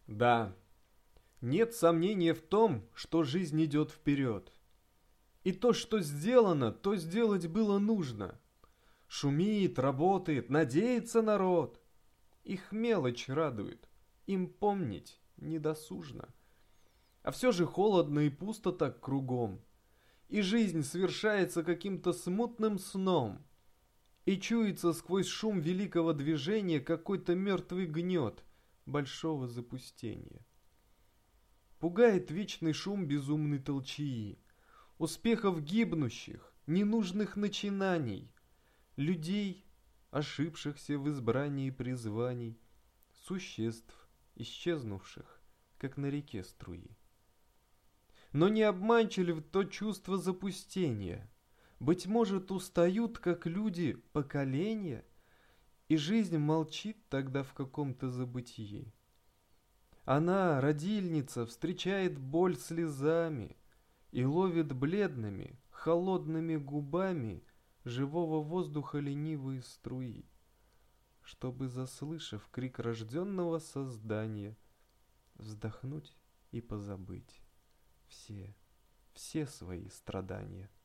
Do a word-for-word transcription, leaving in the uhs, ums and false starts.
Да, нет сомнения в том, что жизнь идет вперед. И то, что сделано, то сделать было нужно. Шумит, работает, надеется народ. Их мелочь радует, им помнить недосужно. А все же холодно и пусто так кругом. И жизнь совершается каким-то смутным сном. И чуется сквозь шум великого движения какой-то мертвый гнет большого запустения. Пугает вечный шум безумной толчии, успехов гибнущих, ненужных начинаний, людей, ошибшихся в избрании призваний, существ, исчезнувших, как на реке струи. Но не обманчиво то чувство запустения. Быть может, устают, как люди, поколения, и жизнь молчит тогда в каком-то забытии. Она, родильница, встречает боль слезами и ловит бледными, холодными губами живого воздуха ленивые струи, чтобы, заслышав крик рожденного создания, вздохнуть и позабыть все, все свои страдания.